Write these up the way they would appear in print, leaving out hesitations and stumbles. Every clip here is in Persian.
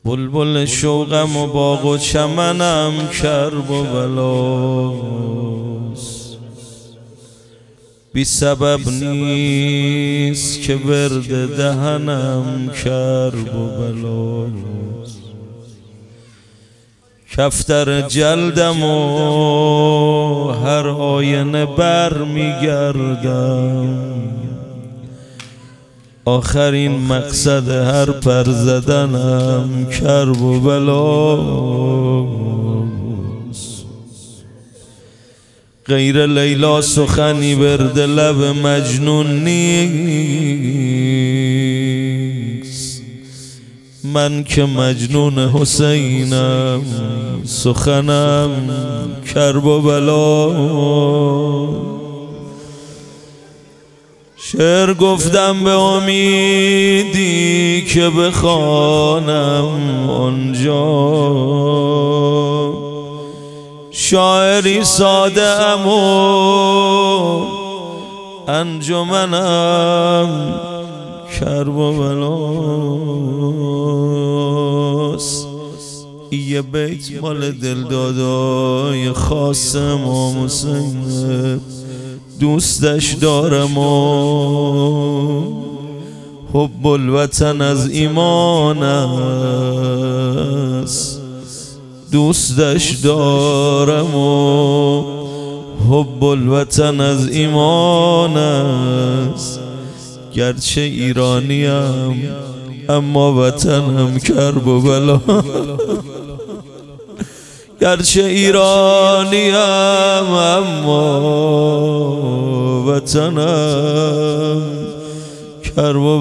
بلبل شوقم و باغ و چمنم کرب و بلاست، بی سبب نیست که ورد دهنم کرب و بلاست. کفتر جلدم و هر آینه بر میگردم، آخرین مقصد هر پر زدنم کرب و بلاست. غیر لیلا سخنی ورد لب مجنون نیست، من که مجنون حسینم سخنم کرب و بلاست. شعر گفتم به امیدی که بخوانم آنجا، شاعری ساده ام و انجمنم کرب و بلاست. یه بیت مال دلدادای خاص امام حسین، دوستش دارم و حب الوطن از ایمان است، دوستش دارم و حب الوطن از ایمان است. گرچه ایرانیم اما وطنم کرب و بلا، گرچه ایرانیم اما وطنم کرب و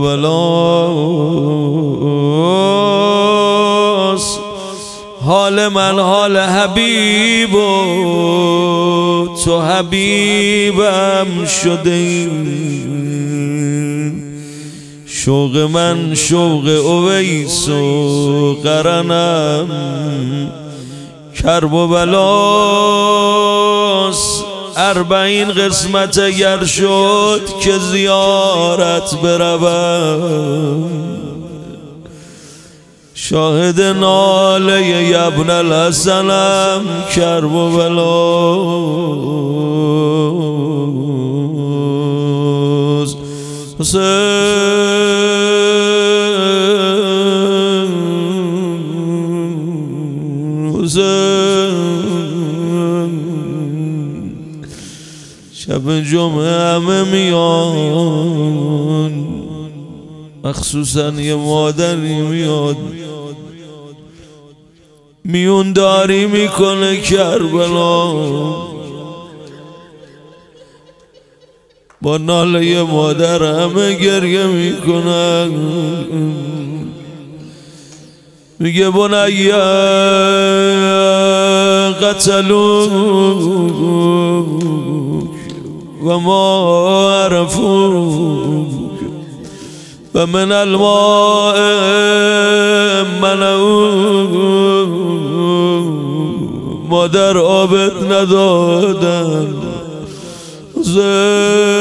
بلاست. حال من حال حبیب و تو حبیبم شده ای، شوق من شوق اویس و قرنم کرب و بلاست. 40 قسمت اگر شد که زیارت بروم، شاهد ناله ابن الحسنم کرب و بلاست. شب جمعه همه میان، مخصوصا یه مادری میاد میون داری میکنه کربلا، با ناله یه مادر همه گریه میکنن. میگه بنی قتلوک و ما عرفوک و من الماء منعوک، مادر آبت ندادن